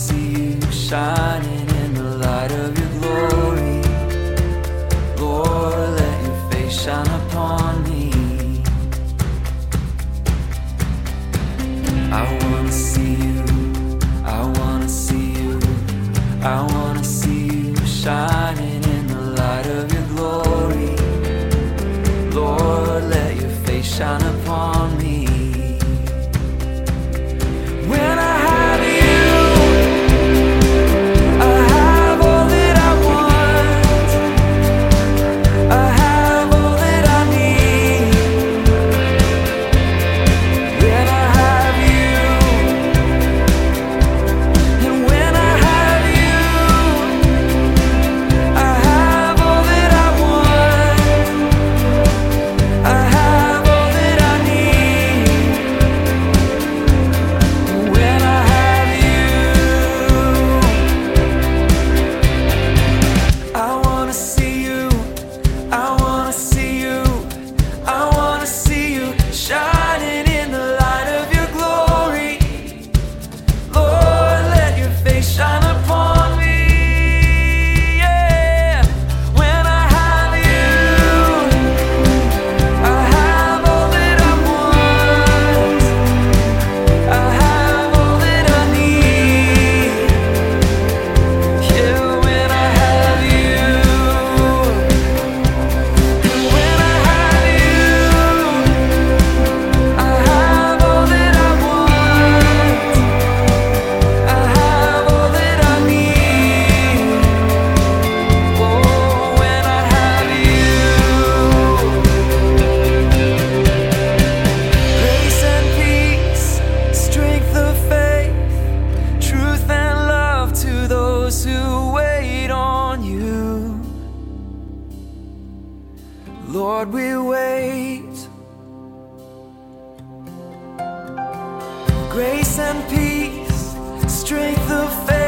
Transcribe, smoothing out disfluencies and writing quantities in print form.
see you shining in the light of your glory. Lord, let your face shine upon me. I wanna see you, I wanna see you, I wanna see you shining in the light of your glory. Lord, let your face shine upon me. When I have you, I have all that I want. I have all that I need. When I have you, and when I have you, I have all that I want. I have all that I need. When I have you, I wanna see you, I wanna see you, I wanna see you shining in the light of your glory. Lord, let your face shine upon me. Yeah. When I have you, I have all that I want. I have all that I need. Yeah, when I have you, and when I have you, I have all that I want. I have all that I need. Oh, when I have you, grace and peace, strength of faith, truth and love to those who wait on you. Lord, we wait. Grace and peace, strength of faith.